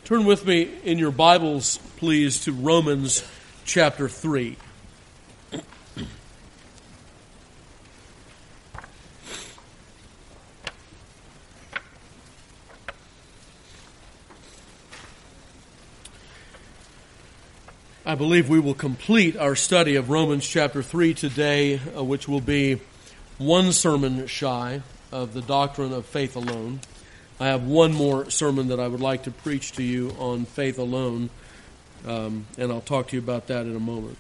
Turn with me in your Bibles, please, to Romans chapter 3. I believe we will complete our study of Romans chapter 3 today, which will be one sermon shy of the doctrine of faith alone. I have one more sermon that I would like to preach to you on faith alone, and I'll talk to you about that in a moment.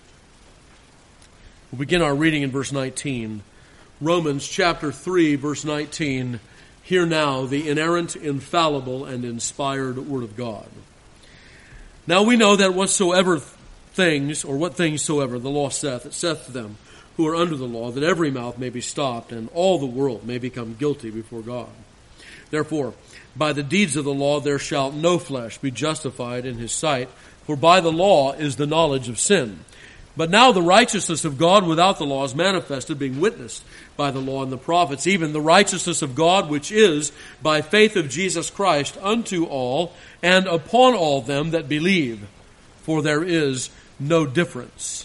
We'll begin our reading in verse 19. Romans chapter 3, verse 19. Hear now the inerrant, infallible, and inspired Word of God. Now we know that what things soever the law saith, it saith to them who are under the law, that every mouth may be stopped, and all the world may become guilty before God. Therefore, by the deeds of the law there shall no flesh be justified in his sight, for by the law is the knowledge of sin. But now the righteousness of God without the law is manifested, being witnessed by the law and the prophets, even the righteousness of God which is by faith of Jesus Christ unto all and upon all them that believe. For there is no difference.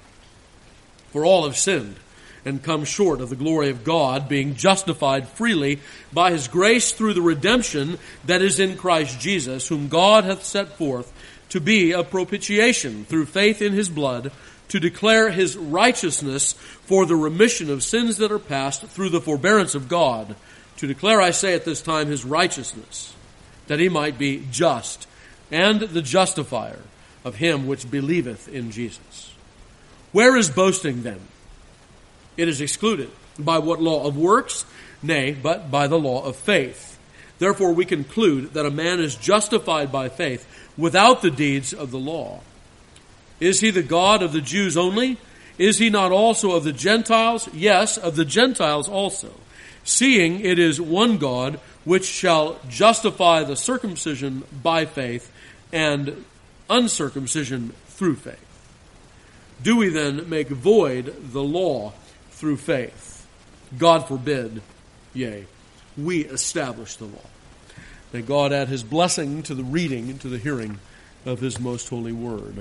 For all have sinned and come short of the glory of God, being justified freely by his grace through the redemption that is in Christ Jesus, whom God hath set forth to be a propitiation through faith in his blood, to declare his righteousness for the remission of sins that are past through the forbearance of God, to declare, I say at this time, his righteousness, that he might be just and the justifier of him which believeth in Jesus. Where is boasting then? It is excluded. By what law of works? Nay, but by the law of faith. Therefore we conclude that a man is justified by faith without the deeds of the law. Is he the God of the Jews only? Is he not also of the Gentiles? Yes, of the Gentiles also. Seeing it is one God which shall justify the circumcision by faith and uncircumcision through faith. Do we then make void the law through faith? God forbid. Yea, we establish the law. May God add his blessing to the reading and to the hearing of his most holy word.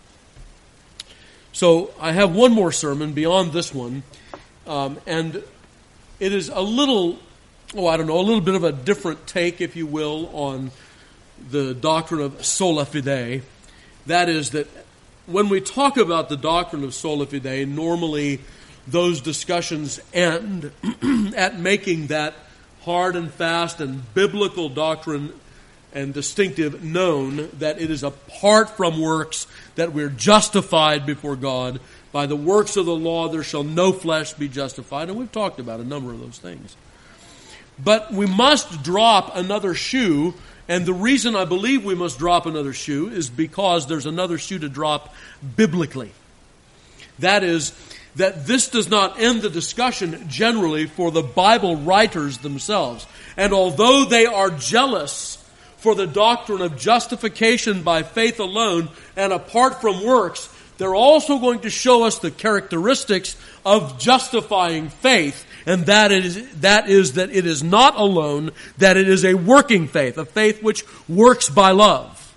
So I have one more sermon beyond this one, and it is a little bit of a different take, if you will, on the doctrine of sola fide. That is that when we talk about the doctrine of sola fide, normally those discussions end at making that hard and fast and biblical doctrine and distinctive known, that it is apart from works that we're justified before God. By the works of the law there shall no flesh be justified. And we've talked about a number of those things. But we must drop another shoe. And the reason I believe we must drop another shoe is because there's another shoe to drop biblically. That is, that this does not end the discussion generally for the Bible writers themselves. And although they are jealous for the doctrine of justification by faith alone and apart from works, they're also going to show us the characteristics of justifying faith. And that is that it is not alone, that it is a working faith, a faith which works by love.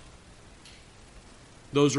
Those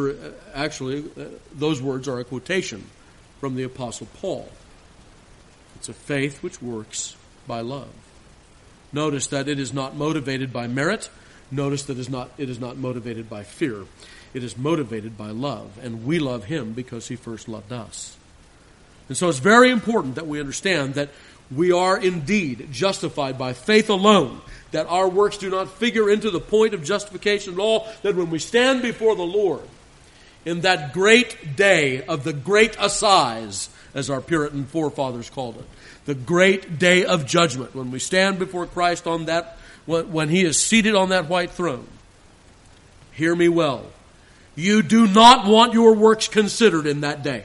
words are a quotation from the Apostle Paul. It's a faith which works by love. Notice that it is not motivated by merit. Notice that it is not motivated by fear. It is motivated by love. And we love him because he first loved us. And so it's very important that we understand that we are indeed justified by faith alone, that our works do not figure into the point of justification at all, that when we stand before the Lord in that great day of the great assize, as our Puritan forefathers called it, the great day of judgment, when we stand before Christ on that, when he is seated on that white throne, hear me well, you do not want your works considered in that day.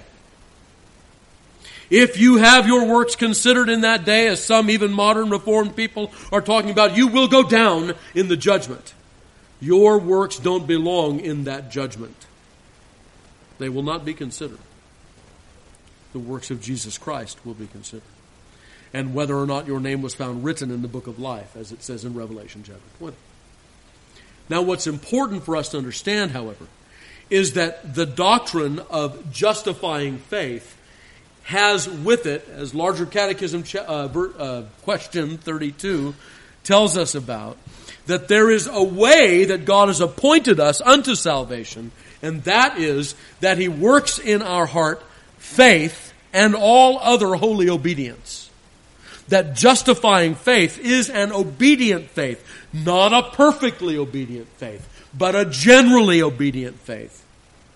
If you have your works considered in that day, as some even modern Reformed people are talking about, you will go down in the judgment. Your works don't belong in that judgment. They will not be considered. The works of Jesus Christ will be considered. And whether or not your name was found written in the book of life, as it says in Revelation chapter 20. Now, what's important for us to understand, however, is that the doctrine of justifying faith has with it, as Larger Catechism question 32 tells us about, that there is a way that God has appointed us unto salvation, and that is that He works in our heart faith and all other holy obedience. That justifying faith is an obedient faith, not a perfectly obedient faith, but a generally obedient faith.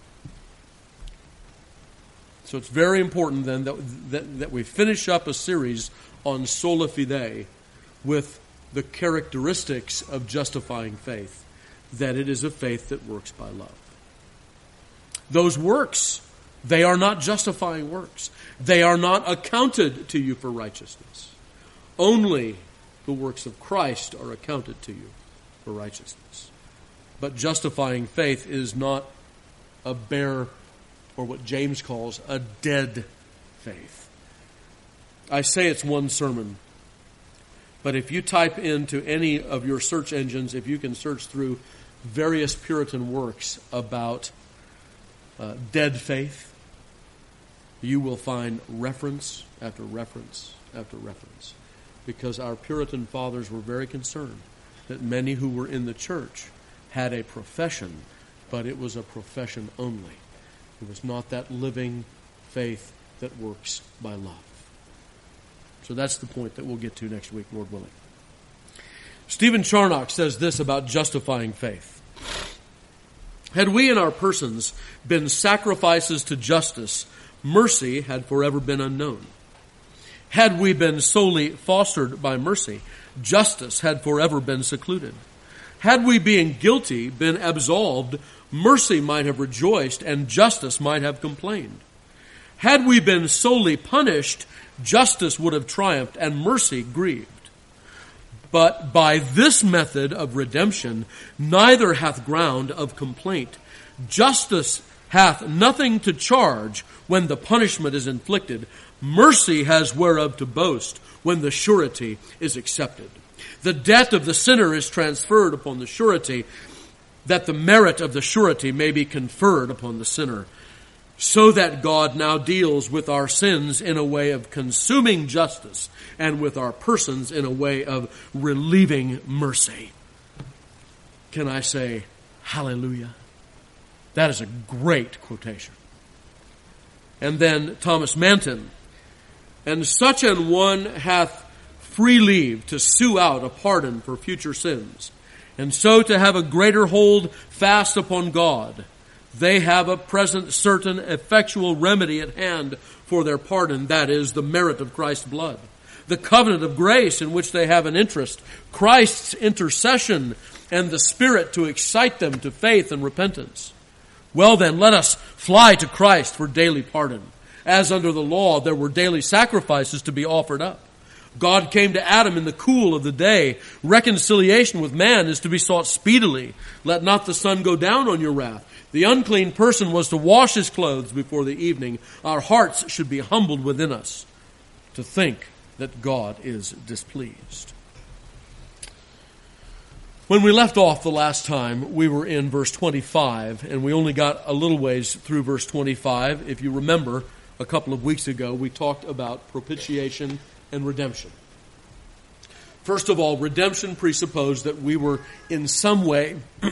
So it's very important then that we finish up a series on sola fide with the characteristics of justifying faith, that it is a faith that works by love. Those works, they are not justifying works. They are not accounted to you for righteousness. Only the works of Christ are accounted to you for righteousness. But justifying faith is not a bare, or what James calls, a dead faith. I say it's one sermon, but if you type into any of your search engines, if you can search through various Puritan works about dead faith, you will find reference after reference after reference. Because our Puritan fathers were very concerned that many who were in the church had a profession, but it was a profession only. It was not that living faith that works by love. So that's the point that we'll get to next week, Lord willing. Stephen Charnock says this about justifying faith. Had we in our persons been sacrifices to justice, mercy had forever been unknown. Had we been solely fostered by mercy, justice had forever been secluded. Had we, being guilty, been absolved, mercy might have rejoiced and justice might have complained. Had we been solely punished, justice would have triumphed and mercy grieved. But by this method of redemption, neither hath ground of complaint. Justice hath nothing to charge when the punishment is inflicted. Mercy has whereof to boast when the surety is accepted. The debt of the sinner is transferred upon the surety, that the merit of the surety may be conferred upon the sinner, so that God now deals with our sins in a way of consuming justice and with our persons in a way of relieving mercy. Can I say hallelujah? That is a great quotation. And then Thomas Manton, and such an one hath free leave to sue out a pardon for future sins, and so to have a greater hold fast upon God. They have a present certain effectual remedy at hand for their pardon, that is, the merit of Christ's blood. The covenant of grace in which they have an interest, Christ's intercession, and the Spirit to excite them to faith and repentance. Well then, let us fly to Christ for daily pardon. As under the law, there were daily sacrifices to be offered up. God came to Adam in the cool of the day. Reconciliation with man is to be sought speedily. Let not the sun go down on your wrath. The unclean person was to wash his clothes before the evening. Our hearts should be humbled within us to think that God is displeased. When we left off the last time, we were in verse 25, and we only got a little ways through verse 25. If you remember, a couple of weeks ago, we talked about propitiation and redemption. First of all, redemption presupposed that we were in some way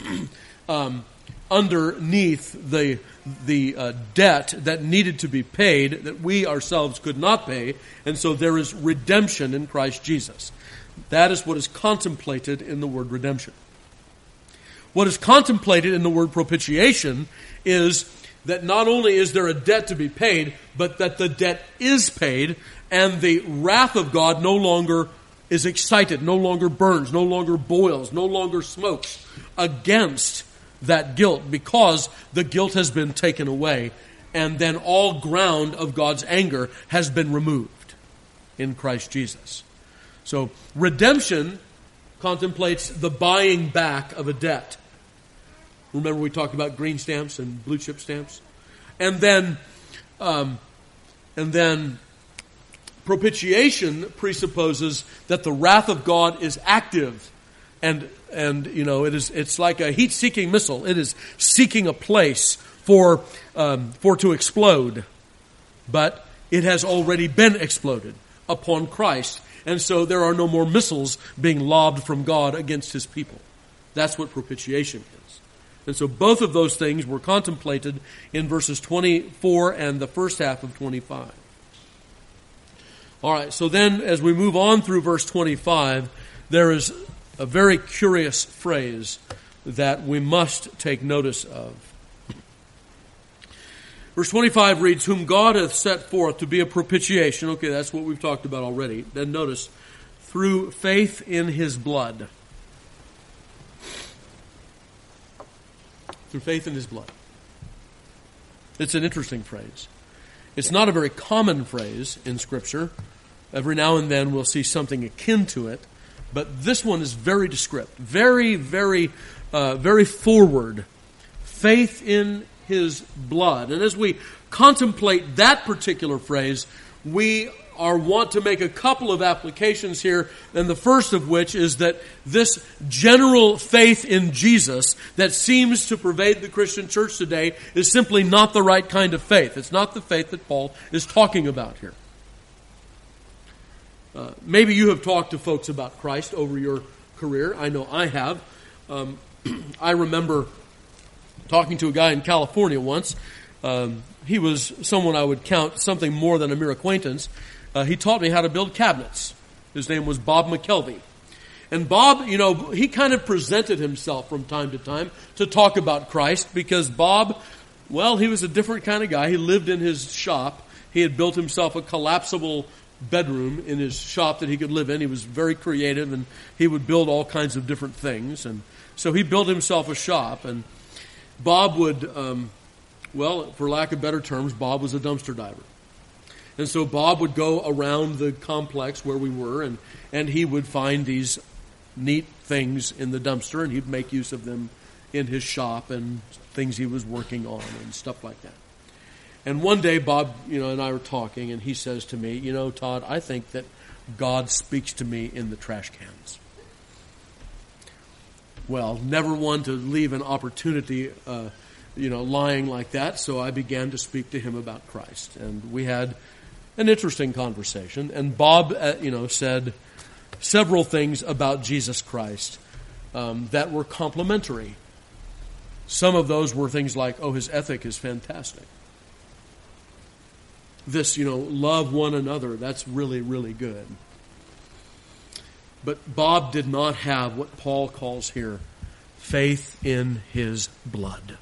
underneath the debt that needed to be paid, that we ourselves could not pay, and so there is redemption in Christ Jesus. That is what is contemplated in the word redemption. What is contemplated in the word propitiation is that not only is there a debt to be paid, but that the debt is paid, and the wrath of God no longer is excited, no longer burns, no longer boils, no longer smokes against that guilt, because the guilt has been taken away, and then all ground of God's anger has been removed in Christ Jesus. So redemption contemplates the buying back of a debt. Remember we talked about green stamps and blue chip stamps? And then propitiation presupposes that the wrath of God is active, And it's like a heat-seeking missile. It is seeking a place for to explode. But it has already been exploded upon Christ. And so there are no more missiles being lobbed from God against his people. That's what propitiation is. And so both of those things were contemplated in verses 24 and the first half of 25. All right, so then as we move on through verse 25, there is a very curious phrase that we must take notice of. Verse 25 reads, whom God hath set forth to be a propitiation. Okay, that's what we've talked about already. Then notice, through faith in his blood. Through faith in his blood. It's an interesting phrase. It's not a very common phrase in Scripture. Every now and then we'll see something akin to it. But this one is very descriptive. Very, very, very forward. Faith in his blood. And as we contemplate that particular phrase, we want to make a couple of applications here, and the first of which is that this general faith in Jesus that seems to pervade the Christian church today is simply not the right kind of faith. It's not the faith that Paul is talking about here. Maybe you have talked to folks about Christ over your career. I know I have. I remember talking to a guy in California once. He was someone I would count something more than a mere acquaintance. He taught me how to build cabinets. His name was Bob McKelvey. And Bob, he kind of presented himself from time to time to talk about Christ because Bob, well, he was a different kind of guy. He lived in his shop. He had built himself a collapsible bedroom in his shop that he could live in. He was very creative and he would build all kinds of different things. And so he built himself a shop, and Bob would, for lack of better terms, Bob was a dumpster diver. And so Bob would go around the complex where we were, and he would find these neat things in the dumpster, and he'd make use of them in his shop and things he was working on and stuff like that. And one day Bob, and I were talking, and he says to me, Todd, I think that God speaks to me in the trash cans. Well, never one to leave an opportunity, lying like that, so I began to speak to him about Christ. And we had an interesting conversation. And Bob, said several things about Jesus Christ that were complimentary. Some of those were things like, his ethic is fantastic. This, love one another, that's really, really good. But Bob did not have what Paul calls here faith in his blood.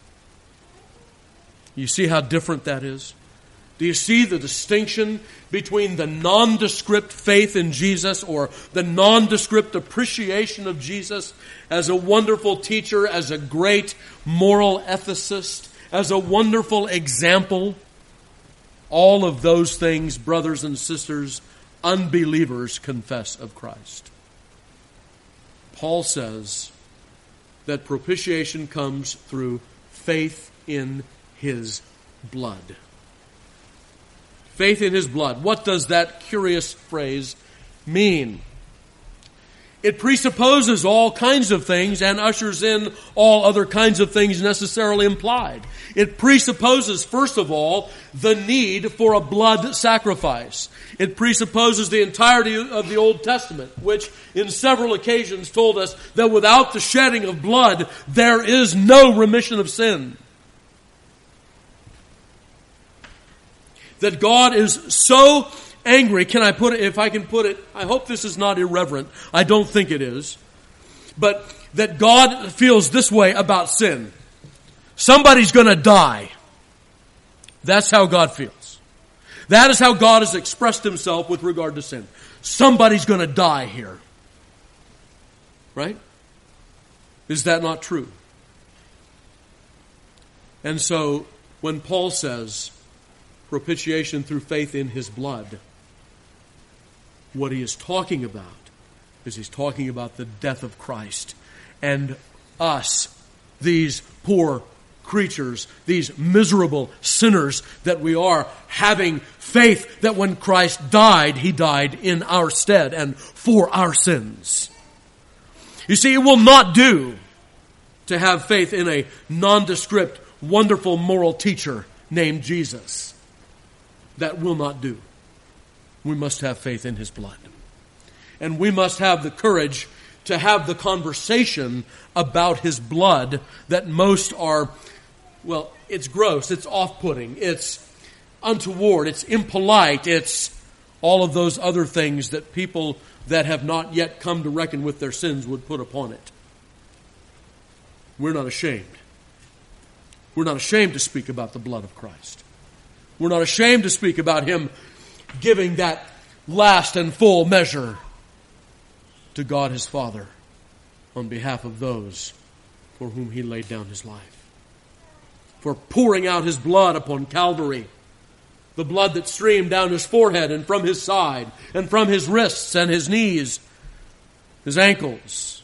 You see how different that is? Do you see the distinction between the nondescript faith in Jesus, or the nondescript appreciation of Jesus as a wonderful teacher, as a great moral ethicist, as a wonderful example? All of those things, brothers and sisters, unbelievers confess of Christ. Paul says that propitiation comes through faith in his blood. Faith in his blood. What does that curious phrase mean? It presupposes all kinds of things and ushers in all other kinds of things necessarily implied. It presupposes, first of all, the need for a blood sacrifice. It presupposes the entirety of the Old Testament, which in several occasions told us that without the shedding of blood, there is no remission of sin. That God is so angry, if I can put it, I hope this is not irreverent. I don't think it is. But that God feels this way about sin. Somebody's going to die. That's how God feels. That is how God has expressed himself with regard to sin. Somebody's going to die here. Right? Is that not true? And so when Paul says propitiation through faith in his blood, what he is talking about is he's talking about the death of Christ. And us, these poor creatures, these miserable sinners that we are, having faith that when Christ died, he died in our stead and for our sins. You see, it will not do to have faith in a nondescript, wonderful moral teacher named Jesus. That will not do. We must have faith in His blood. And we must have the courage to have the conversation about His blood that most are, well, it's gross, it's off-putting, it's untoward, it's impolite, it's all of those other things that people that have not yet come to reckon with their sins would put upon it. We're not ashamed. We're not ashamed to speak about the blood of Christ. We're not ashamed to speak about Him giving that last and full measure to God His Father on behalf of those for whom He laid down His life. For pouring out His blood upon Calvary, the blood that streamed down His forehead and from His side and from His wrists and His knees, His ankles,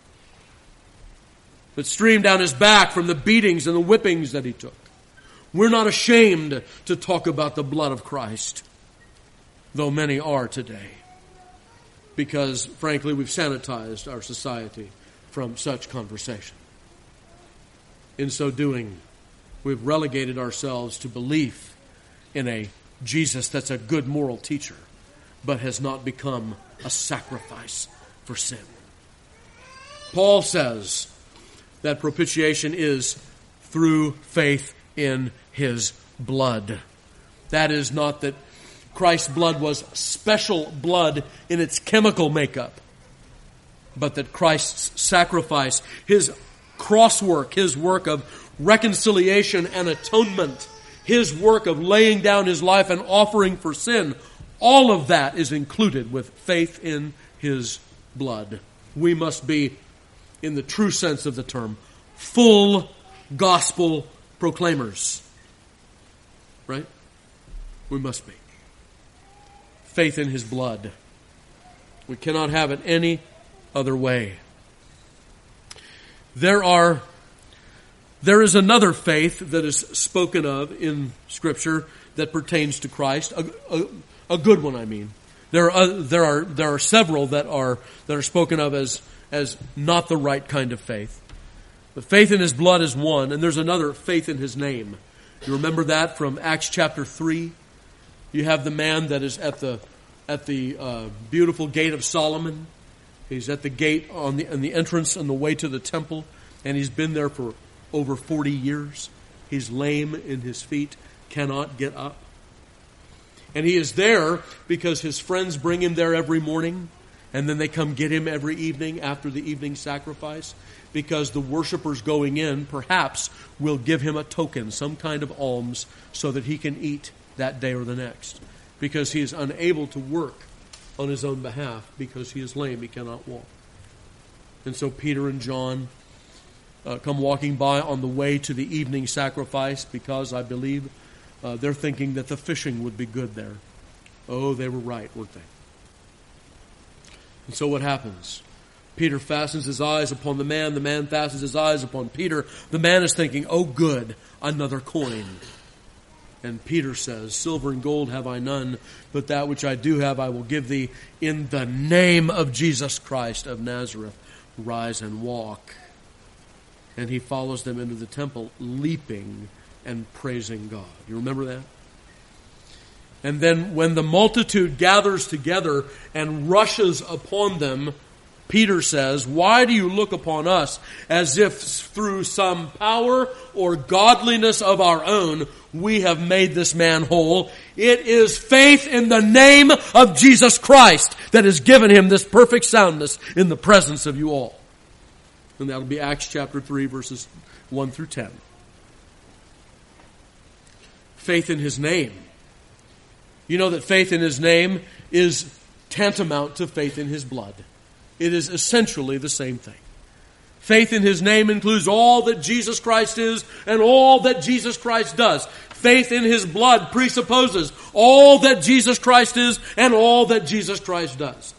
that streamed down His back from the beatings and the whippings that He took. We're not ashamed to talk about the blood of Christ, though many are today, because, frankly, we've sanitized our society from such conversation. In so doing, we've relegated ourselves to belief in a Jesus that's a good moral teacher, but has not become a sacrifice for sin. Paul says that propitiation is through faith in His blood. That is not that Christ's blood was special blood in its chemical makeup, but that Christ's sacrifice, His cross work, His work of reconciliation and atonement, His work of laying down His life and offering for sin, all of that is included with faith in His blood. We must be, in the true sense of the term, full gospel proclaimers. Right? We must be. Faith in His blood. We cannot have it any other way. There is another faith that is spoken of in Scripture that pertains to Christ. A good one, I mean. There are several that are spoken of as not the right kind of faith. But faith in His blood is one, and there's another, faith in His name. You remember that from Acts chapter 3? You have the man that is at the beautiful gate of Solomon. He's at the gate on the entrance on the way to the temple, and he's been there for over 40 years. He's lame in his feet, cannot get up. And he is there because his friends bring him there every morning, and then they come get him every evening after the evening sacrifice, because the worshipers going in perhaps will give him a token, some kind of alms, so that he can eat that day or the next, because he is unable to work on his own behalf because he is lame, he cannot walk. And so Peter and John come walking by on the way to the evening sacrifice, because I believe they're thinking that the fishing would be good there. Oh, they were right, weren't they? And so what happens? Peter fastens his eyes upon the man fastens his eyes upon Peter. The man is thinking, oh good, another coin. And Peter says, silver and gold have I none, but that which I do have I will give thee. In the name of Jesus Christ of Nazareth, rise and walk. And he follows them into the temple, leaping and praising God. You remember that? And then when the multitude gathers together and rushes upon them, Peter says, why do you look upon us as if through some power or godliness of our own we have made this man whole? It is faith in the name of Jesus Christ that has given him this perfect soundness in the presence of you all. And that'll be Acts chapter 3, verses 1 through 10. Faith in His name. You know that faith in His name is tantamount to faith in His blood. It is essentially the same thing. Faith in His name includes all that Jesus Christ is and all that Jesus Christ does. Faith in His blood presupposes all that Jesus Christ is and all that Jesus Christ does.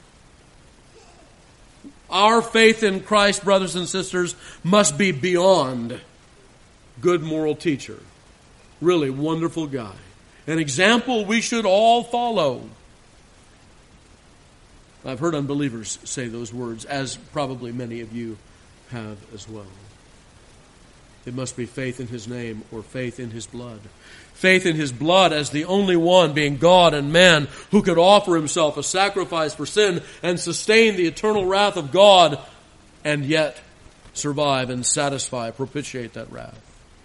Our faith in Christ, brothers and sisters, must be beyond good moral teacher. Really wonderful guy. An example we should all follow. I've heard unbelievers say those words, as probably many of you have as well. It must be faith in His name or faith in His blood. Faith in His blood as the only one, being God and man, who could offer Himself a sacrifice for sin and sustain the eternal wrath of God, and yet survive and satisfy, propitiate that wrath.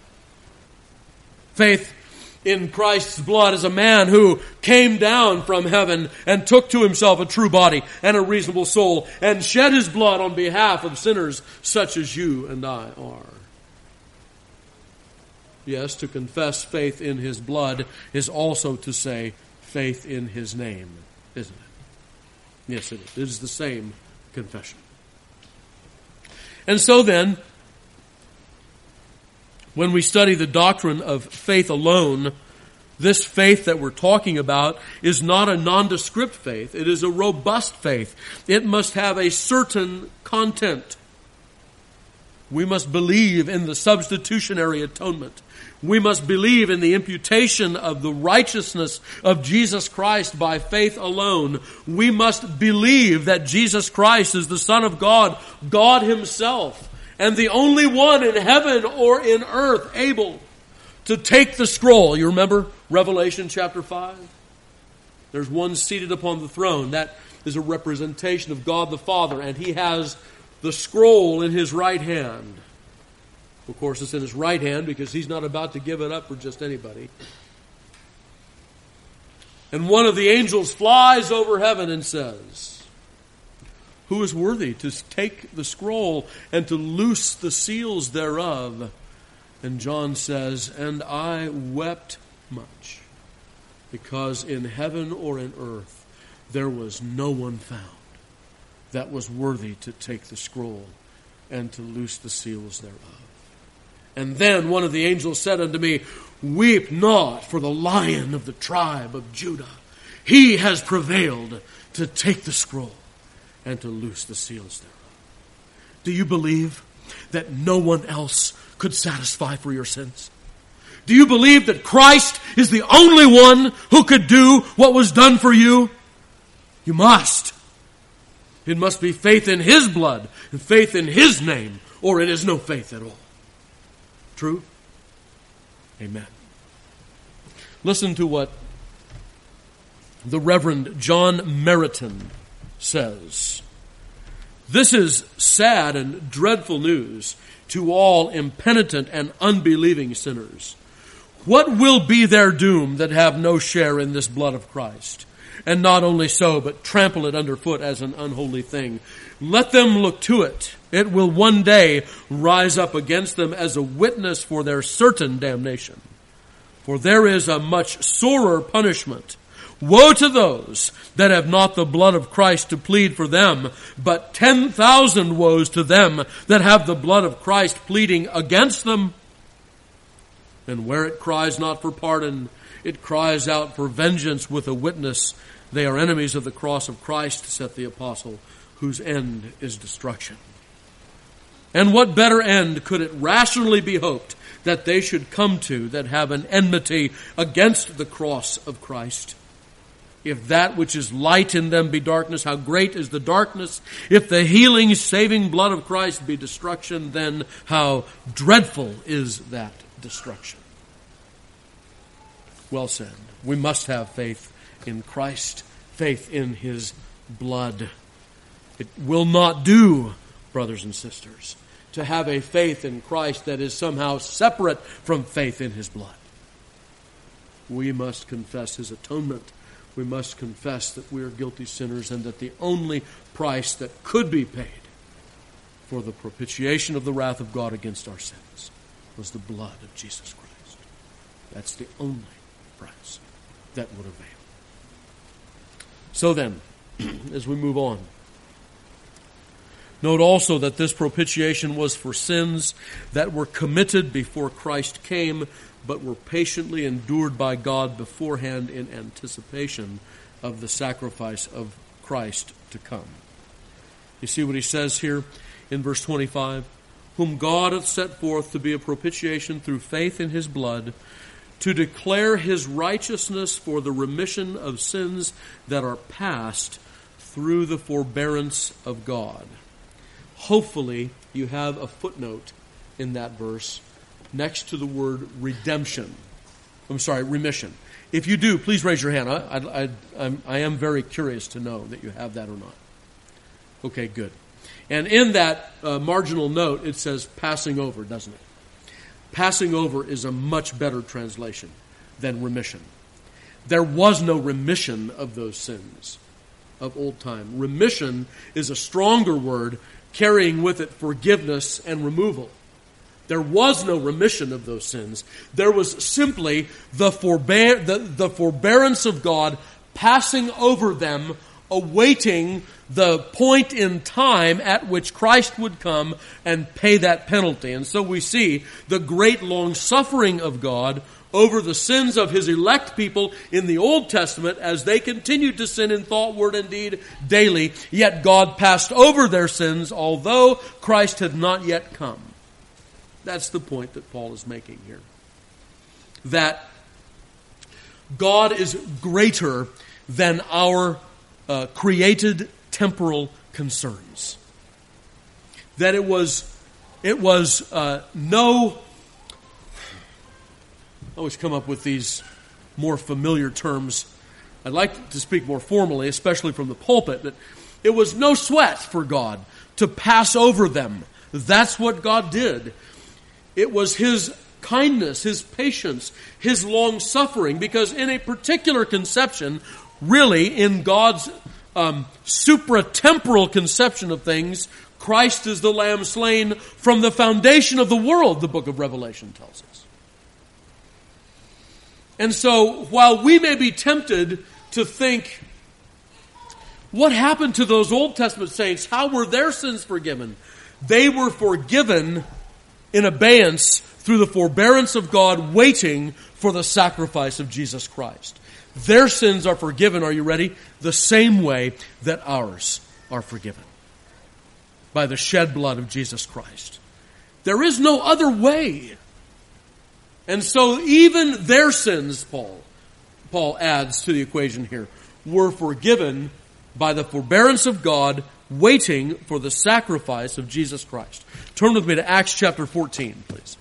Faith in Christ's blood as a man who came down from heaven and took to Himself a true body and a reasonable soul and shed His blood on behalf of sinners such as you and I are. Yes, to confess faith in His blood is also to say faith in His name, isn't it? Yes, it is. It is the same confession. And so then, when we study the doctrine of faith alone, this faith that we're talking about is not a nondescript faith. It is a robust faith. It must have a certain content. We must believe in the substitutionary atonement. We must believe in the imputation of the righteousness of Jesus Christ by faith alone. We must believe that Jesus Christ is the Son of God, God Himself, and the only one in heaven or in earth able to take the scroll. You remember Revelation chapter 5? There's one seated upon the throne. That is a representation of God the Father, and He has the scroll in His right hand. Of course, it's in His right hand because He's not about to give it up for just anybody. And one of the angels flies over heaven and says, "Who is worthy to take the scroll and to loose the seals thereof?" And John says, "And I wept much, because in heaven or in earth there was no one found that was worthy to take the scroll and to loose the seals thereof. And then one of the angels said unto me, Weep not for the Lion of the tribe of Judah. He has prevailed to take the scroll and to loose the seals thereof." Do you believe that no one else could satisfy for your sins? Do you believe that Christ is the only one who could do what was done for you? You must. It must be faith in His blood and faith in His name, or it is no faith at all. True? Amen. Listen to what the Reverend John Meriton says. "This is sad and dreadful news to all impenitent and unbelieving sinners. What will be their doom that have no share in this blood of Christ? And not only so, but trample it underfoot as an unholy thing. Let them look to it. It will one day rise up against them as a witness for their certain damnation. For there is a much sorer punishment. Woe to those that have not the blood of Christ to plead for them, but 10,000 woes to them that have the blood of Christ pleading against them. And where it cries not for pardon, it cries out for vengeance with a witness. They are enemies of the cross of Christ, saith the apostle, whose end is destruction. And what better end could it rationally be hoped that they should come to that have an enmity against the cross of Christ? If that which is light in them be darkness, how great is the darkness? If the healing, saving blood of Christ be destruction, then how dreadful is that destruction." Well said. We must have faith in Christ, faith in His blood. It will not do, brothers and sisters, to have a faith in Christ that is somehow separate from faith in His blood. We must confess His atonement. We must confess that we are guilty sinners and that the only price that could be paid for the propitiation of the wrath of God against our sins was the blood of Jesus Christ. That's the only price that would avail. So then, as we move on, note also that this propitiation was for sins that were committed before Christ came, but were patiently endured by God beforehand in anticipation of the sacrifice of Christ to come. You see what he says here in verse 25? "Whom God hath set forth to be a propitiation through faith in His blood, to declare His righteousness for the remission of sins that are past through the forbearance of God. Hopefully, you have a footnote in that verse next to the word remission. If you do, please raise your hand. I am very curious to know that you have that or not. Okay, good. And in that marginal note, it says passing over, doesn't it? Passing over is a much better translation than remission. There was no remission of those sins of old time. Remission is a stronger word carrying with it forgiveness and removal. There was no remission of those sins. There was simply the forbearance of God passing over them, awaiting the point in time at which Christ would come and pay that penalty. And so we see the great long-suffering of God over the sins of His elect people in the Old Testament as they continued to sin in thought, word, and deed daily. Yet God passed over their sins, although Christ had not yet come. That's the point that Paul is making here. That God is greater than our created temporal concerns. That it was no... I always come up with these more familiar terms. I'd like to speak more formally, especially from the pulpit, that it was no sweat for God to pass over them. That's what God did. It was His kindness, His patience, His long-suffering, because in a particular conception, really in God's supratemporal conception of things, Christ is the Lamb slain from the foundation of the world, the book of Revelation tells us. And so, while we may be tempted to think, what happened to those Old Testament saints? How were their sins forgiven? They were forgiven in abeyance through the forbearance of God, waiting for the sacrifice of Jesus Christ. Their sins are forgiven, are you ready? The same way that ours are forgiven. By the shed blood of Jesus Christ. There is no other way. And so even their sins, Paul adds to the equation here, were forgiven by the forbearance of God, waiting for the sacrifice of Jesus Christ. Turn with me to Acts chapter 14, please.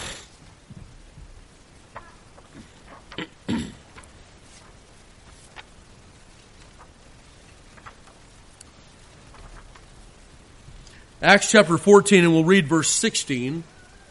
Acts chapter 14, and we'll read verse 16.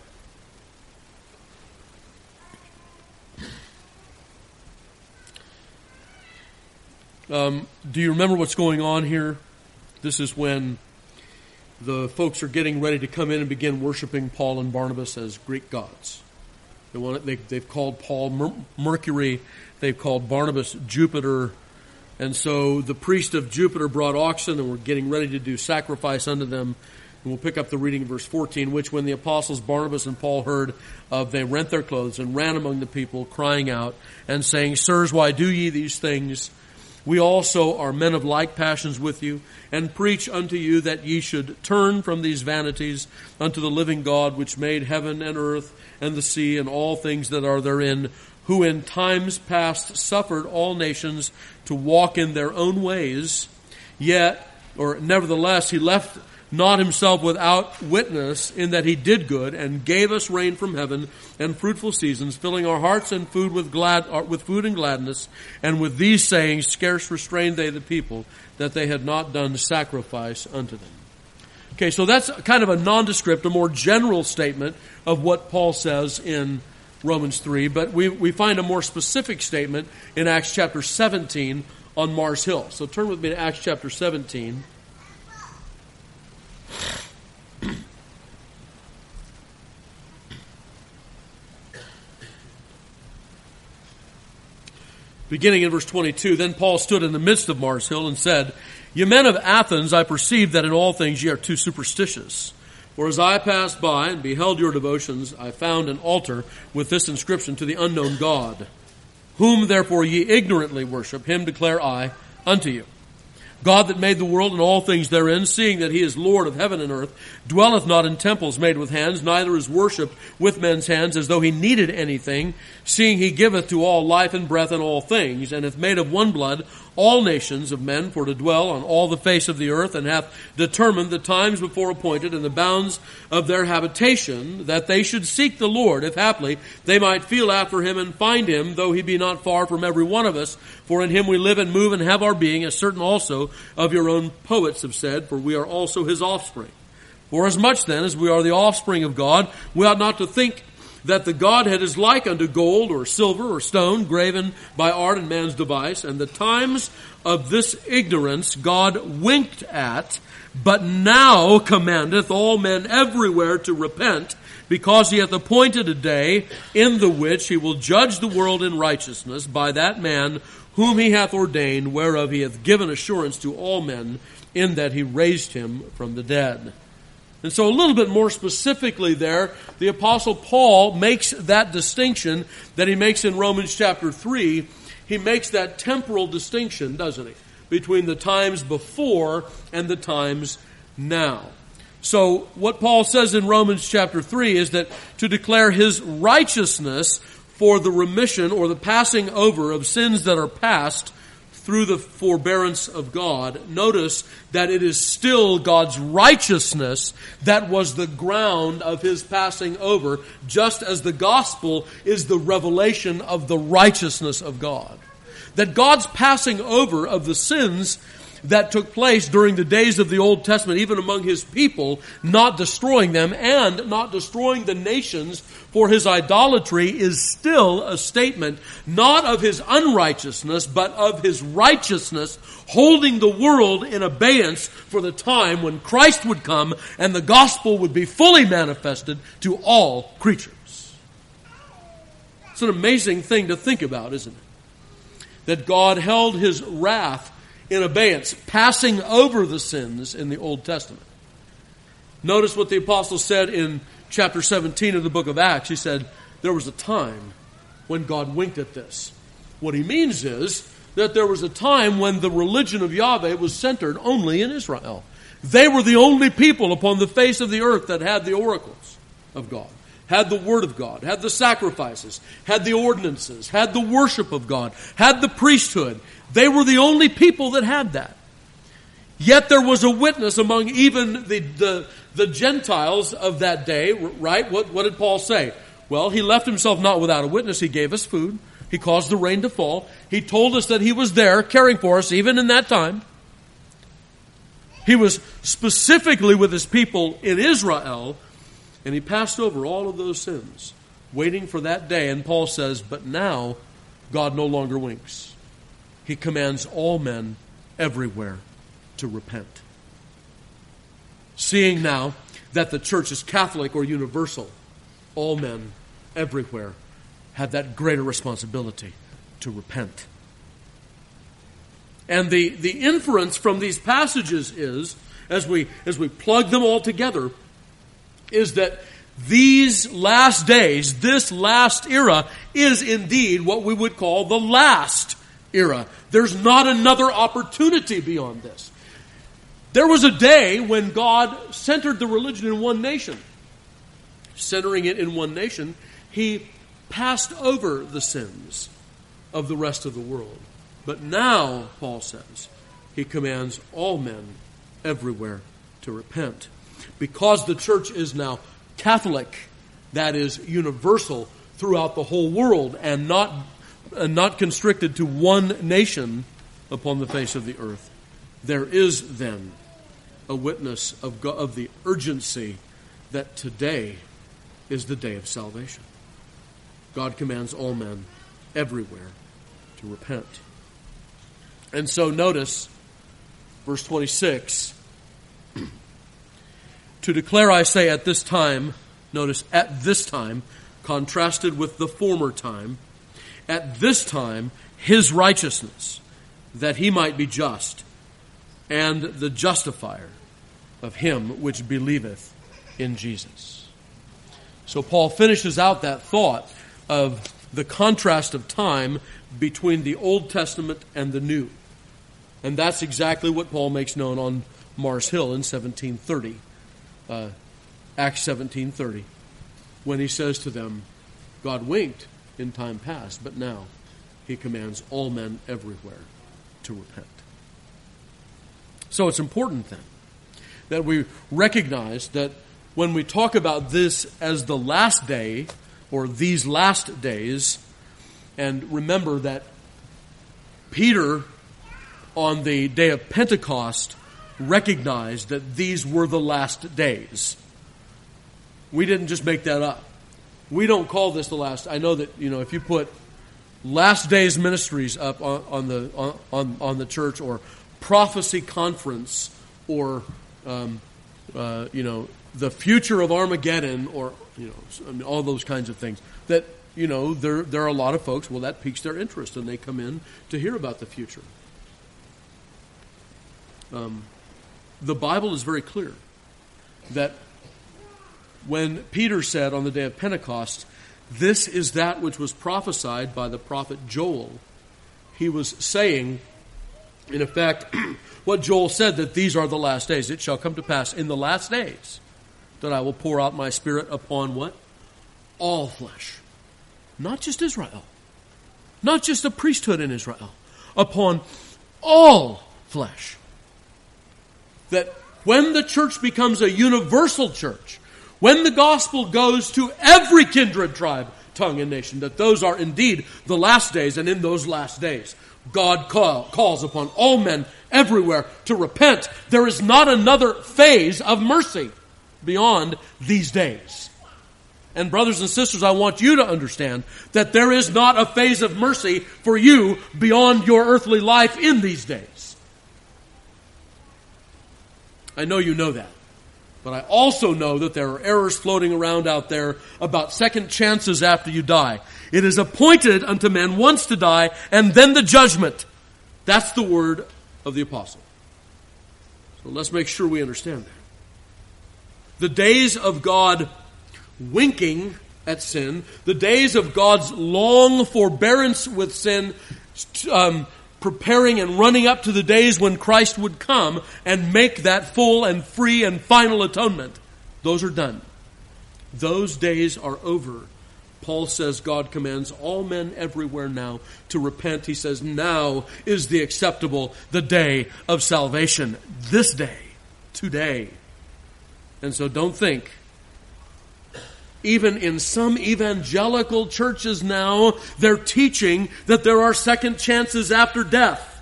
Do you remember what's going on here? This is when the folks are getting ready to come in and begin worshiping Paul and Barnabas as Greek gods. They've called Paul Mercury. They've called Barnabas Jupiter. And so the priest of Jupiter brought oxen and were getting ready to do sacrifice unto them. And we'll pick up the reading in verse 14, which when the apostles Barnabas and Paul heard of, they rent their clothes and ran among the people, crying out and saying, Sirs, why do ye these things? We also are men of like passions with you, and preach unto you that ye should turn from these vanities unto the living God, which made heaven and earth and the sea and all things that are therein, who in times past suffered all nations to walk in their own ways, nevertheless he left not himself without witness, in that he did good and gave us rain from heaven and fruitful seasons, filling our hearts and food with food and gladness. And with these sayings scarce restrained they the people, that they had not done sacrifice unto them. Okay, so that's kind of a nondescript, a more general statement of what Paul says in Romans 3. But we find a more specific statement in Acts chapter 17 on Mars Hill. So turn with me to Acts chapter 17. Beginning in verse 22, Then Paul stood in the midst of Mars Hill and said, Ye men of Athens, I perceive that in all things ye are too superstitious. For as I passed by and beheld your devotions, I found an altar with this inscription, To the unknown God. Whom therefore ye ignorantly worship, him declare I unto you. God that made the world and all things therein, seeing that he is Lord of heaven and earth, dwelleth not in temples made with hands, neither is worshipped with men's hands, as though he needed anything, seeing he giveth to all life and breath and all things, and hath made of one blood all nations of men for to dwell on all the face of the earth, and hath determined the times before appointed and the bounds of their habitation, that they should seek the Lord, if haply they might feel after him and find him, though he be not far from every one of us. For in him we live and move and have our being, as certain also of your own poets have said, for we are also his offspring. For as much then as we are the offspring of God, we ought not to think that the Godhead is like unto gold or silver or stone, graven by art and man's device. And the times of this ignorance God winked at, but now commandeth all men everywhere to repent, because he hath appointed a day in the which he will judge the world in righteousness by that man whom he hath ordained, whereof he hath given assurance to all men, in that he raised him from the dead. And so a little bit more specifically there, the Apostle Paul makes that distinction that he makes in Romans chapter 3. He makes that temporal distinction, doesn't he, between the times before and the times now. So what Paul says in Romans chapter 3 is that to declare his righteousness for the remission or the passing over of sins that are past through the forbearance of God, notice that it is still God's righteousness that was the ground of his passing over, just as the gospel is the revelation of the righteousness of God. That God's passing over of the sins that took place during the days of the Old Testament, even among his people, not destroying them and not destroying the nations for his idolatry, is still a statement not of his unrighteousness, but of his righteousness, holding the world in abeyance for the time when Christ would come and the gospel would be fully manifested to all creatures. It's an amazing thing to think about, isn't it? That God held his wrath in abeyance, passing over the sins in the Old Testament. Notice what the apostle said in chapter 17 of the book of Acts. He said, there was a time when God winked at this. What he means is that there was a time when the religion of Yahweh was centered only in Israel. They were the only people upon the face of the earth that had the oracles of God, had the word of God, had the sacrifices, had the ordinances, had the worship of God, had the priesthood. They were the only people that had that. Yet there was a witness among even the Gentiles of that day, right? What did Paul say? Well, he left himself not without a witness. He gave us food. He caused the rain to fall. He told us that he was there caring for us even in that time. He was specifically with his people in Israel, and he passed over all of those sins, waiting for that day. And Paul says, but now God no longer winks. He commands all men everywhere to repent. Seeing now that the church is Catholic or universal, all men everywhere have that greater responsibility to repent. And the inference from these passages is, as we plug them all together, is that these last days, this last era, is indeed what we would call the last era. There's not another opportunity beyond this. There was a day when God centered the religion in one nation. Centering it in one nation, he passed over the sins of the rest of the world. But now, Paul says, he commands all men everywhere to repent. Because the church is now Catholic, that is universal throughout the whole world and not constricted to one nation upon the face of the earth, there is then a witness of God, of the urgency that today is the day of salvation. God commands all men everywhere to repent. And so notice verse 26, to declare, I say, at this time, notice, at this time, contrasted with the former time, at this time, his righteousness, that he might be just, and the justifier of him which believeth in Jesus. So Paul finishes out that thought of the contrast of time between the Old Testament and the New. And that's exactly what Paul makes known on Mars Hill in 1730, Acts 17:30, when he says to them, God winked in time past, but now he commands all men everywhere to repent. So it's important then that we recognize that when we talk about this as the last day, or these last days, and remember that Peter, on the day of Pentecost, recognized that these were the last days. We didn't just make that up. We don't call this the last. I know that, if you put Last Days Ministries up on the church, or Prophecy Conference, or the future of Armageddon, or all those kinds of things, that there are a lot of folks, well, that piques their interest and they come in to hear about the future. The Bible is very clear that when Peter said on the day of Pentecost, this is that which was prophesied by the prophet Joel, he was saying, in effect, what Joel said, that these are the last days. It shall come to pass in the last days that I will pour out my Spirit upon what? All flesh. Not just Israel. Not just the priesthood in Israel. Upon all flesh. That when the church becomes a universal church, when the gospel goes to every kindred, tribe, tongue, and nation, that those are indeed the last days, and in those last days, God calls upon all men everywhere to repent. There is not another phase of mercy beyond these days. And brothers and sisters, I want you to understand that there is not a phase of mercy for you beyond your earthly life in these days. I know you know that. But I also know that there are errors floating around out there about second chances after you die. It is appointed unto men once to die, and then the judgment. That's the word of the apostle. So let's make sure we understand that. The days of God winking at sin, the days of God's long forbearance with sin, preparing and running up to the days when Christ would come and make that full and free and final atonement, those are done. Those days are over. Paul says God commands all men everywhere now to repent. He says now is the acceptable, the day of salvation. This day, today. And so don't think, even in some evangelical churches now, they're teaching that there are second chances after death.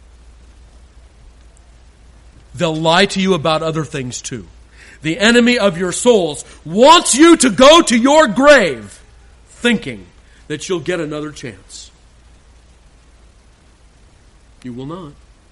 They'll lie to you about other things too. The enemy of your souls wants you to go to your grave thinking that you'll get another chance. You will not.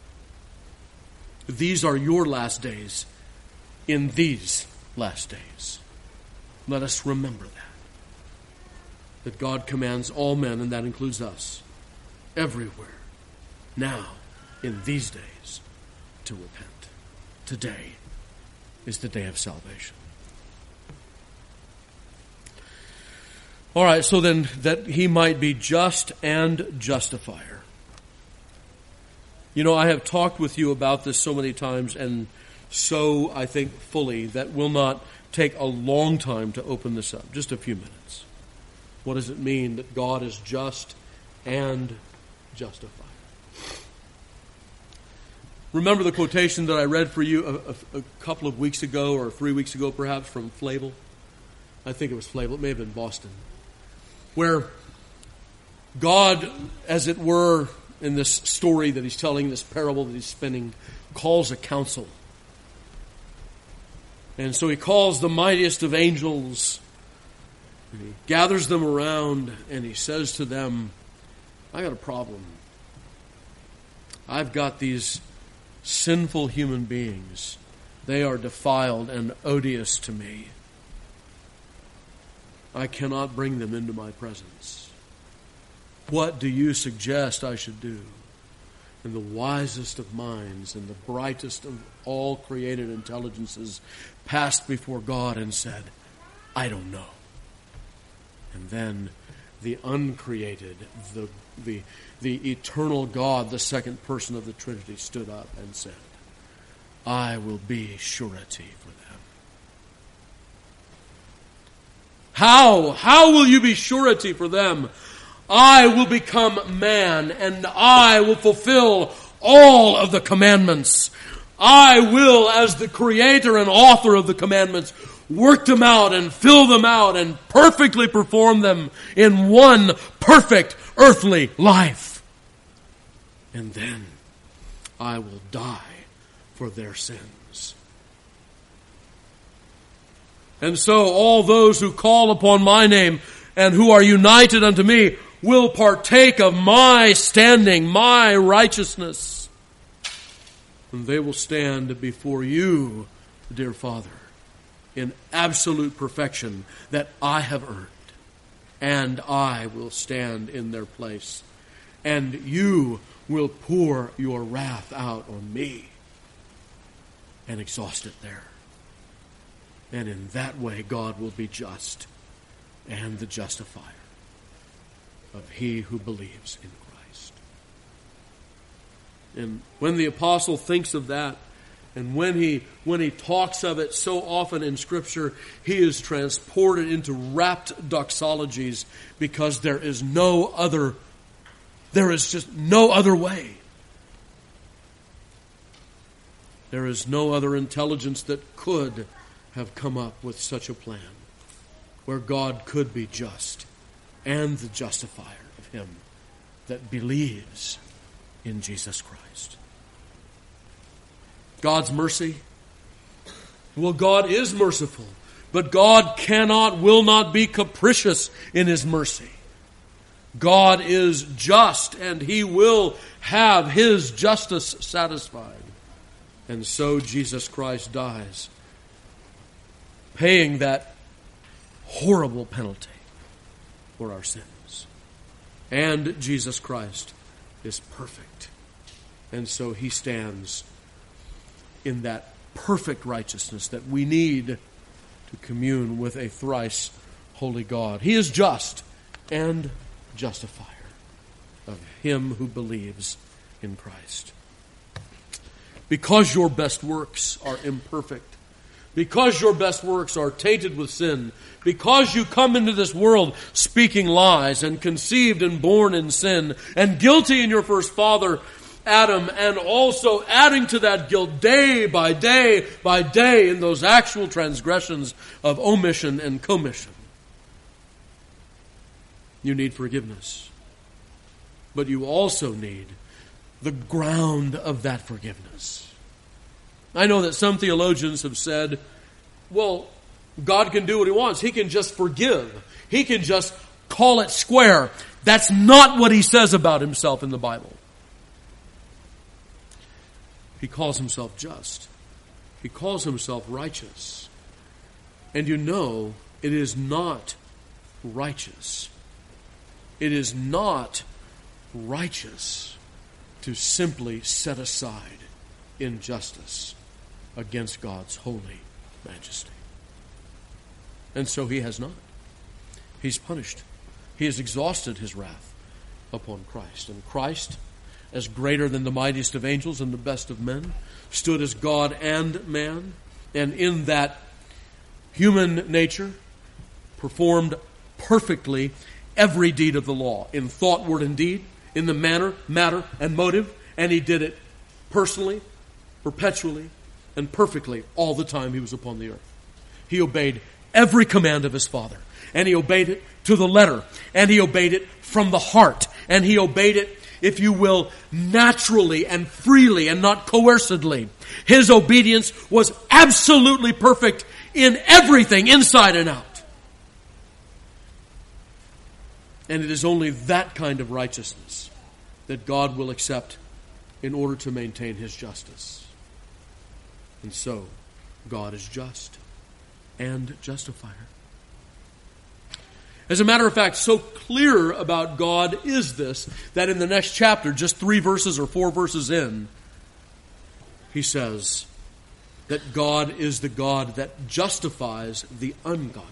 These are your last days in these last days. Let us remember that God commands all men, and that includes us, everywhere, now, in these days, to repent. Today is the day of salvation. All right, so then, that he might be just and justifier. I have talked with you about this so many times, and so, I think, fully, that will not take a long time to open this up. Just a few minutes. What does it mean that God is just and justifier? Remember the quotation that I read for you a couple of weeks ago, or 3 weeks ago perhaps, from Flavel? I think it was Flavel. It may have been Boston. Where God, as it were, in this story that he's telling, this parable that he's spinning, calls a council. And so he calls the mightiest of angels, and he gathers them around, and he says to them, I got a problem. I've got these sinful human beings. They are defiled and odious to me. I cannot bring them into my presence. What do you suggest I should do? And the wisest of minds and the brightest of all created intelligences passed before God and said, I don't know. And then the uncreated, the eternal God, the second person of the Trinity, stood up and said, I will be surety for them. How will you be surety for them? I will become man, and I will fulfill all of the commandments. I will, as the creator and author of the commandments, work them out and fill them out and perfectly perform them in one perfect earthly life. And then I will die for their sins. And so all those who call upon my name and who are united unto me will partake of my standing, my righteousness. And they will stand before you, dear Father, in absolute perfection that I have earned. And I will stand in their place. And you will pour your wrath out on me and exhaust it there. And in that way, God will be just and the justifier of he who believes in Christ. And when the apostle thinks of that, and when he talks of it so often in Scripture, he is transported into rapt doxologies because there is just no other way. There is no other intelligence that could have come up with such a plan where God could be just and the justifier of him that believes in Jesus Christ. God's mercy. Well, God is merciful, but God will not be capricious in his mercy. God is just, and he will have his justice satisfied. And so Jesus Christ dies, paying that horrible penalty for our sins. And Jesus Christ is perfect. And so he stands in that perfect righteousness that we need to commune with a thrice holy God. He is just and justifier of him who believes in Christ. Because your best works are imperfect, because your best works are tainted with sin, because you come into this world speaking lies and conceived and born in sin and guilty in your first father, Adam, and also adding to that guilt day by day by day in those actual transgressions of omission and commission. You need forgiveness. But you also need the ground of that forgiveness. I know that some theologians have said, well, God can do what he wants. He can just forgive. He can just call it square. That's not what he says about himself in the Bible. He calls himself just. He calls himself righteous. And you know, it is not righteous. It is not righteous to simply set aside injustice against God's holy majesty. And so he has not. He's punished. He has exhausted his wrath upon Christ. And Christ, as greater than the mightiest of angels and the best of men, stood as God and man, and in that human nature performed perfectly every deed of the law, in thought, word, and deed, in the manner, matter, and motive, and he did it personally, perpetually, and perfectly all the time he was upon the earth. He obeyed every command of his Father, and he obeyed it to the letter, and he obeyed it from the heart, and he obeyed it, if you will, naturally and freely and not coercedly. His obedience was absolutely perfect in everything, inside and out. And it is only that kind of righteousness that God will accept in order to maintain his justice. And so, God is just and justifier. As a matter of fact, so clear about God is this, that in the next chapter, just 3 verses or 4 verses in, he says that God is the God that justifies the ungodly.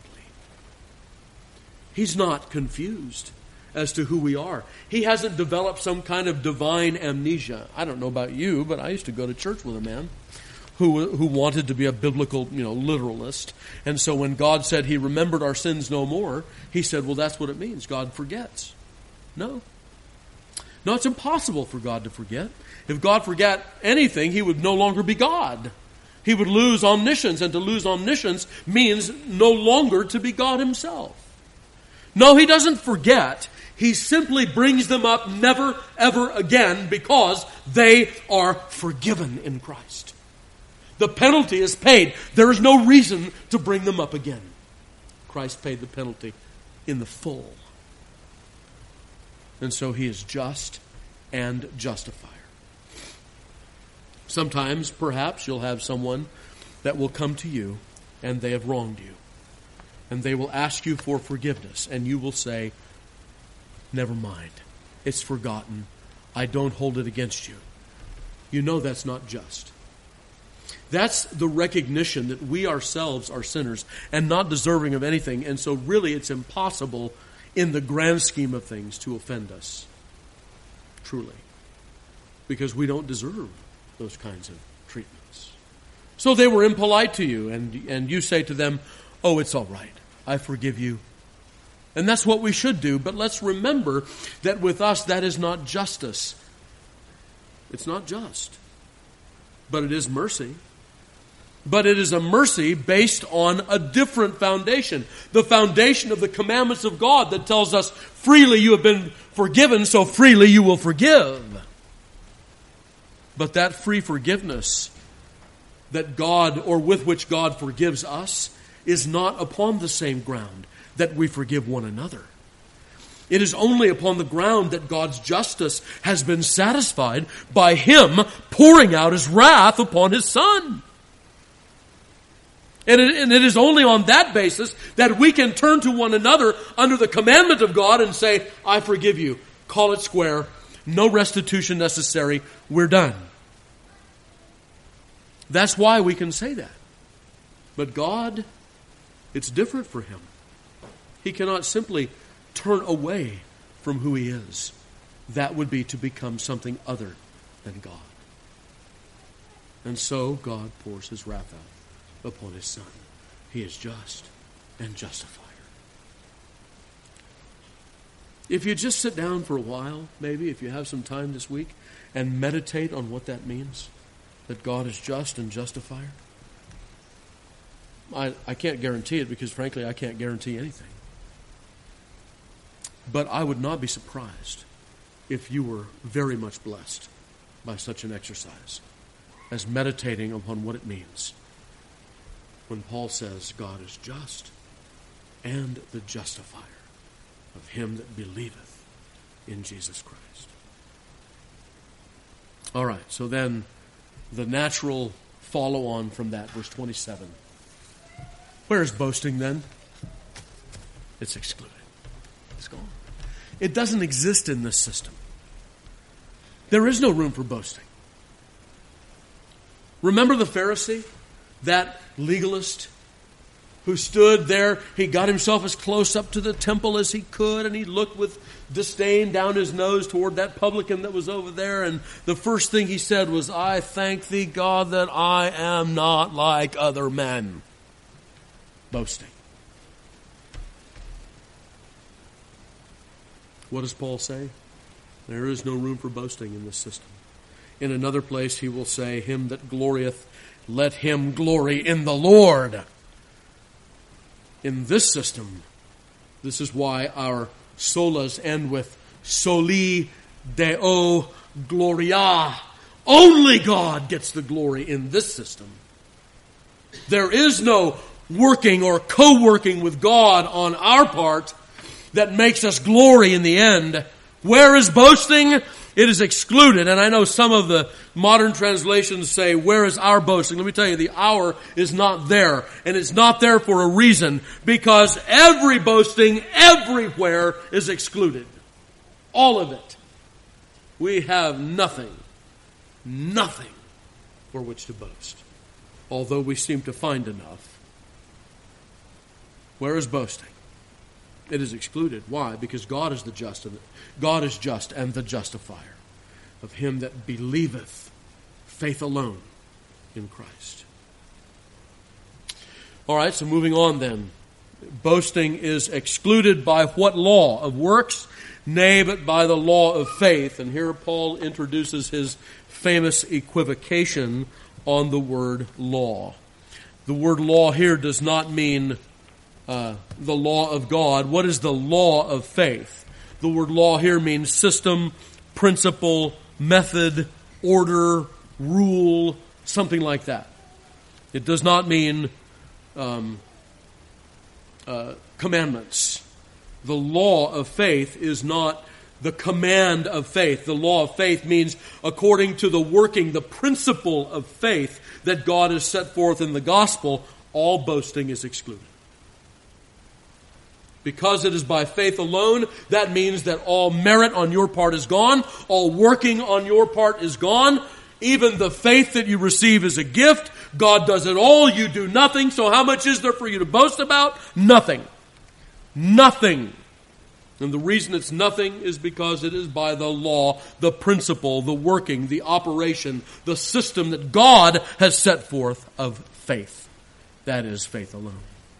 He's not confused as to who we are. He hasn't developed some kind of divine amnesia. I don't know about you, but I used to go to church with a man who wanted to be a biblical, literalist. And so when God said he remembered our sins no more, he said, well, that's what it means. God forgets. No. No, it's impossible for God to forget. If God forgot anything, He would no longer be God. He would lose omniscience, and to lose omniscience means no longer to be God Himself. No, He doesn't forget. He simply brings them up never, ever again because they are forgiven in Christ. The penalty is paid. There is no reason to bring them up again. Christ paid the penalty in the full. And so He is just and justifier. Sometimes, perhaps, you'll have someone that will come to you and they have wronged you. And they will ask you for forgiveness. And you will say, never mind. It's forgotten. I don't hold it against you. You know that's not just. That's the recognition that we ourselves are sinners and not deserving of anything. And so really it's impossible in the grand scheme of things to offend us. Truly. Because we don't deserve those kinds of treatments. So they were impolite to you, and you say to them, oh, it's all right. I forgive you. And that's what we should do. But let's remember that with us, that is not justice. It's not just. But it is mercy. But it is a mercy based on a different foundation. The foundation of the commandments of God that tells us, freely you have been forgiven, so freely you will forgive. But that free forgiveness that God, or with which God forgives us, is not upon the same ground that we forgive one another. It is only upon the ground that God's justice has been satisfied by Him pouring out His wrath upon His Son. And it is only on that basis that we can turn to one another under the commandment of God and say, I forgive you. Call it square. No restitution necessary. We're done. That's why we can say that. But God, it's different for Him. He cannot simply turn away from who He is. That would be to become something other than God. And so God pours His wrath out upon His Son. He is just and justifier. If you just sit down for a while, maybe if you have some time this week, and meditate on what that means, that God is just and justifier. I can't guarantee it because frankly I can't guarantee anything. But I would not be surprised if you were very much blessed by such an exercise as meditating upon what it means when Paul says God is just and the justifier of him that believeth in Jesus Christ. All right, so then the natural follow-on from that, verse 27. Where is boasting then? It's excluded. It's gone. It doesn't exist in this system. There is no room for boasting. Remember the Pharisee? That legalist who stood there, he got himself as close up to the temple as he could, and he looked with disdain down his nose toward that publican that was over there, and the first thing he said was, I thank thee, God, that I am not like other men. Boasting. What does Paul say? There is no room for boasting in this system. In another place he will say, him that glorieth, let him glory in the Lord. In this system, this is why our solas end with soli deo gloria. Only God gets the glory in this system. There is no working or co-working with God on our part that makes us glory in the end. Where is boasting? It is excluded. And I know some of the modern translations say, where is our boasting? Let me tell you, the our is not there. And it's not there for a reason. Because every boasting everywhere is excluded. All of it. We have nothing for which to boast. Although we seem to find enough. Where is boasting? It is excluded. Why? Because God is just and the justifier of him that believeth, faith alone in Christ. All right, so moving on then. Boasting is excluded by what law? Of works? Nay, but by the law of faith. And here Paul introduces his famous equivocation on the word law. The word law here does not mean the law of God. What is the law of faith? The word law here means system, principle, method, order, rule, something like that. It does not mean commandments. The law of faith is not the command of faith. The law of faith means according to the working, the principle of faith that God has set forth in the gospel, all boasting is excluded. Because it is by faith alone, that means that all merit on your part is gone, all working on your part is gone. Even the faith that you receive is a gift. God does it all, you do nothing. So how much is there for you to boast about? Nothing. Nothing. And the reason it's nothing is because it is by the law, the principle, the working, the operation, the system that God has set forth of faith. That is faith alone.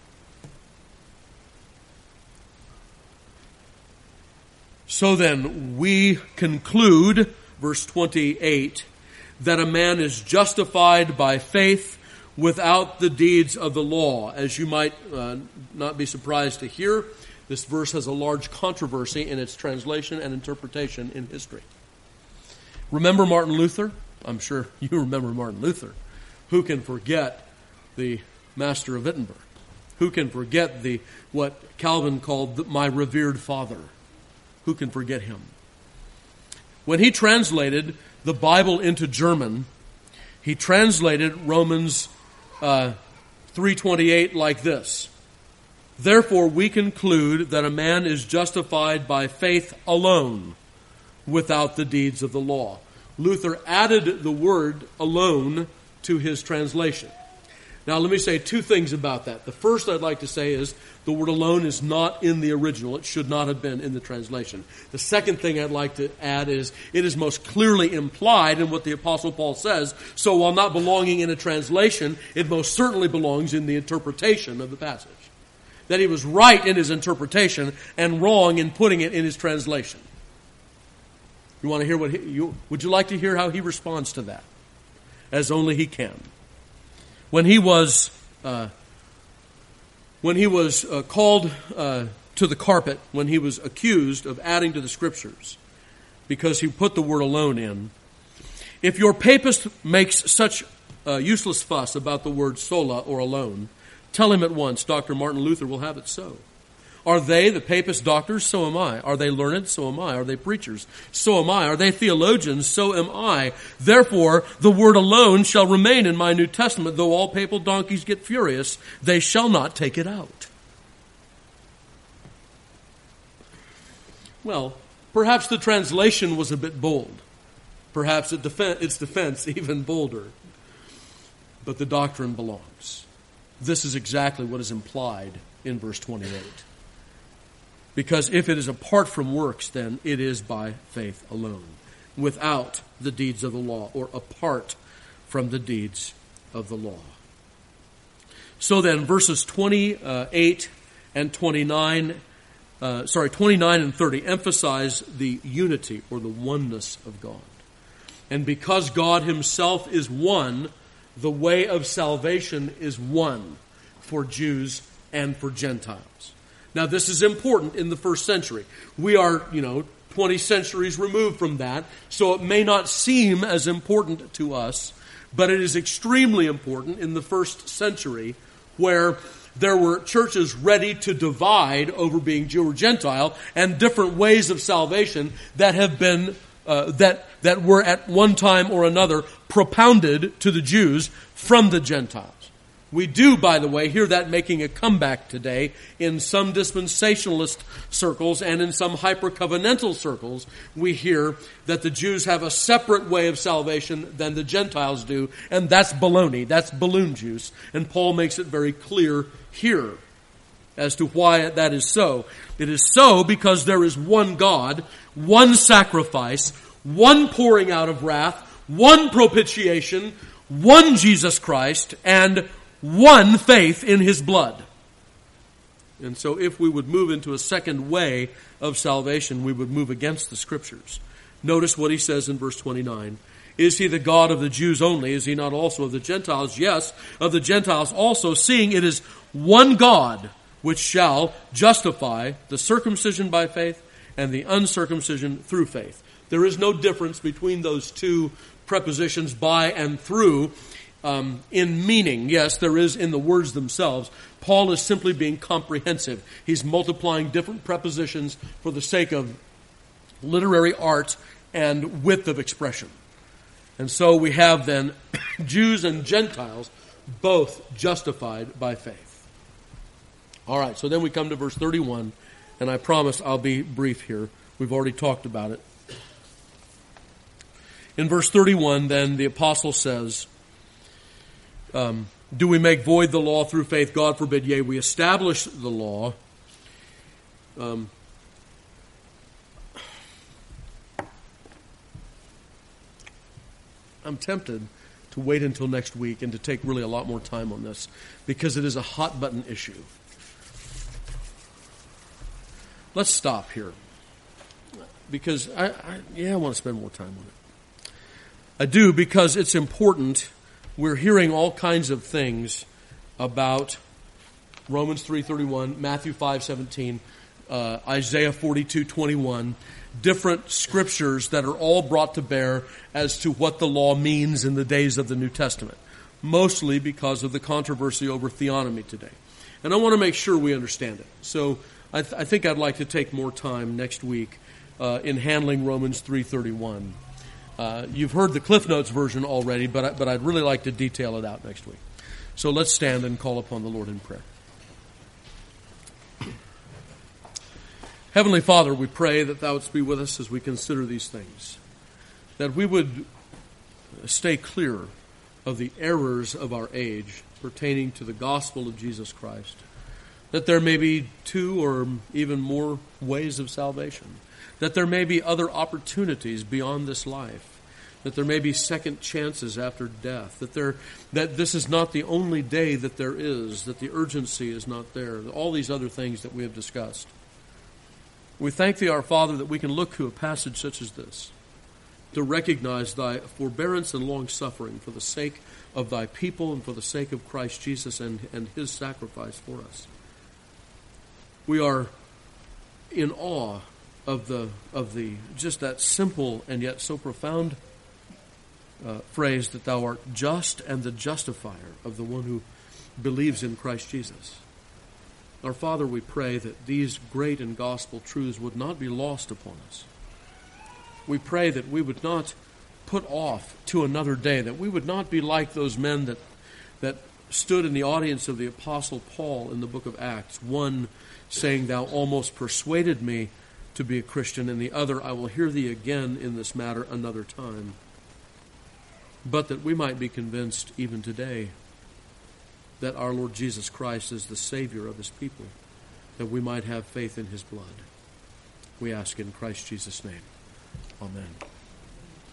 So then, we conclude, verse 28, that a man is justified by faith without the deeds of the law. As you might not be surprised to hear, this verse has a large controversy in its translation and interpretation in history. Remember Martin Luther? I'm sure you remember Martin Luther. Who can forget the Master of Wittenberg? Who can forget what Calvin called my revered father? Who can forget him? When he translated the Bible into German, he translated Romans 3:28 like this: Therefore we conclude that a man is justified by faith alone, without the deeds of the law. Luther added the word alone to his translation. Now let me say two things about that. The first I'd like to say is the word alone is not in the original. It should not have been in the translation. The second thing I'd like to add is it is most clearly implied in what the Apostle Paul says. So while not belonging in a translation, it most certainly belongs in the interpretation of the passage. That he was right in his interpretation and wrong in putting it in his translation. You want to hear would you like to hear how he responds to that? As only he can. When he was called to the carpet, when he was accused of adding to the Scriptures, because he put the word alone in, if your papist makes such a useless fuss about the word sola or alone, tell him at once, Dr. Martin Luther will have it so. Are they, the papist doctors? So am I. Are they learned? So am I. Are they preachers? So am I. Are they theologians? So am I. Therefore, the word alone shall remain in my New Testament. Though all papal donkeys get furious, they shall not take it out. Well, perhaps the translation was a bit bold. Perhaps its defense even bolder. But the doctrine belongs. This is exactly what is implied in verse 28. Because if it is apart from works, then it is by faith alone, without the deeds of the law, or apart from the deeds of the law. So then, verses 28 and 29 and 30 emphasize the unity or the oneness of God. And because God himself is one, the way of salvation is one for Jews and for Gentiles. Now, this is important in the first century. We are, 20 centuries removed from that, so it may not seem as important to us, but it is extremely important in the first century, where there were churches ready to divide over being Jew or Gentile, and different ways of salvation that have been that were at one time or another propounded to the Jews from the Gentiles. We do, by the way, hear that making a comeback today in some dispensationalist circles and in some hyper-covenantal circles. We hear that the Jews have a separate way of salvation than the Gentiles do, and that's baloney. That's balloon juice. And Paul makes it very clear here as to why that is so. It is so because there is one God, one sacrifice, one pouring out of wrath, one propitiation, one Jesus Christ, and one faith in his blood. And so if we would move into a second way of salvation, we would move against the Scriptures. Notice what he says in verse 29. Is he the God of the Jews only? Is he not also of the Gentiles? Yes, of the Gentiles also, seeing it is one God which shall justify the circumcision by faith and the uncircumcision through faith. There is no difference between those two prepositions, by and through, in meaning. Yes, there is in the words themselves. Paul is simply being comprehensive. He's multiplying different prepositions for the sake of literary art and width of expression. And so we have then Jews and Gentiles both justified by faith. All right, so then we come to verse 31, and I promise I'll be brief here. We've already talked about it. In verse 31, then, the apostle says, do we make void the law through faith? God forbid. Yea, we establish the law. I'm tempted to wait until next week and to take really a lot more time on this because it is a hot button issue. Let's stop here because I want to spend more time on it. I do because it's important. We're hearing all kinds of things about Romans 3:31, Matthew 5:17, Isaiah 42:21, different scriptures that are all brought to bear as to what the law means in the days of the New Testament, mostly because of the controversy over theonomy today. And I want to make sure we understand it. So I think I'd like to take more time next week in handling Romans 3:31. You've heard the Cliff Notes version already, but I'd really like to detail it out next week. So let's stand and call upon the Lord in prayer. Heavenly Father, we pray that Thou wouldst be with us as we consider these things, that we would stay clear of the errors of our age pertaining to the gospel of Jesus Christ, that there may be two or even more ways of salvation, that there may be other opportunities beyond this life, that there may be second chances after death, that this is not the only day that there is, that the urgency is not there, all these other things that we have discussed. We thank Thee, our Father, that we can look to a passage such as this to recognize Thy forbearance and long-suffering for the sake of Thy people and for the sake of Christ Jesus and His sacrifice for us. We are in awe of the just that simple and yet so profound phrase that Thou art just and the justifier of the one who believes in Christ Jesus. Our Father, we pray that these great and gospel truths would not be lost upon us. We pray that we would not put off to another day, that we would not be like those men that stood in the audience of the Apostle Paul in the book of Acts, one saying, Thou almost persuaded me to be a Christian, and the other, I will hear Thee again in this matter another time. But that we might be convinced even today that our Lord Jesus Christ is the Savior of His people, that we might have faith in His blood. We ask in Christ Jesus' name. Amen.